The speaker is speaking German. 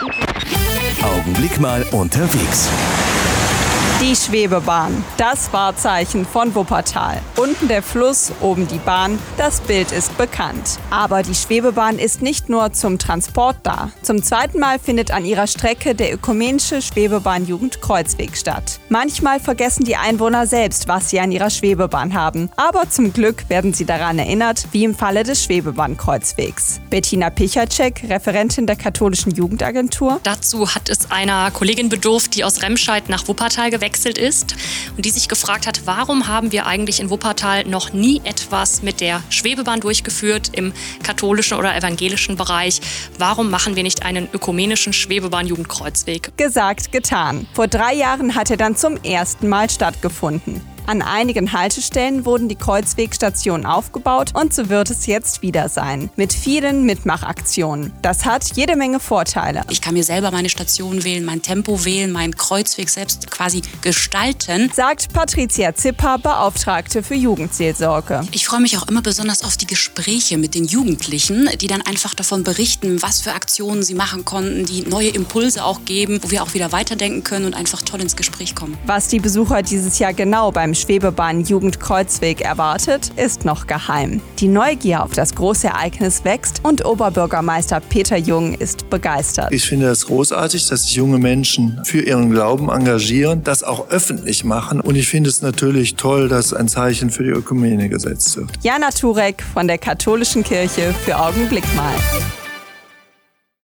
Augenblick mal unterwegs. Die Schwebebahn, das Wahrzeichen von Wuppertal. Unten der Fluss, oben die Bahn, das Bild ist bekannt. Aber die Schwebebahn ist nicht nur zum Transport da. Zum zweiten Mal findet an ihrer Strecke der ökumenische Schwebebahn-Jugendkreuzweg statt. Manchmal vergessen die Einwohner selbst, was sie an ihrer Schwebebahn haben. Aber zum Glück werden sie daran erinnert, wie im Falle des Schwebebahnkreuzwegs. Bettina Pichacek, Referentin der Katholischen Jugendagentur. Dazu hat es einer Kollegin bedurft, die aus Remscheid nach Wuppertal gewechselt ist und die sich gefragt hat, warum haben wir eigentlich in Wuppertal noch nie etwas mit der Schwebebahn durchgeführt im katholischen oder evangelischen Bereich? Warum machen wir nicht einen ökumenischen Schwebebahn-Jugendkreuzweg? Gesagt, getan. Vor 3 Jahren hat er dann zum ersten Mal stattgefunden. An einigen Haltestellen wurden die Kreuzwegstationen aufgebaut und so wird es jetzt wieder sein. Mit vielen Mitmachaktionen. Das hat jede Menge Vorteile. Ich kann mir selber meine Station wählen, mein Tempo wählen, meinen Kreuzweg selbst quasi gestalten. Sagt Patricia Zipper, Beauftragte für Jugendseelsorge. Ich freue mich auch immer besonders auf die Gespräche mit den Jugendlichen, die dann einfach davon berichten, was für Aktionen sie machen konnten, die neue Impulse auch geben, wo wir auch wieder weiterdenken können und einfach toll ins Gespräch kommen. Was die Besucher dieses Jahr genau beim Schwebebahn-Jugendkreuzweg erwartet, ist noch geheim. Die Neugier auf das große Ereignis wächst und Oberbürgermeister Peter Jung ist begeistert. Ich finde es großartig, dass sich junge Menschen für ihren Glauben engagieren, das auch öffentlich machen. Und ich finde es natürlich toll, dass ein Zeichen für die Ökumene gesetzt wird. Jana Turek von der Katholischen Kirche für Augenblick mal.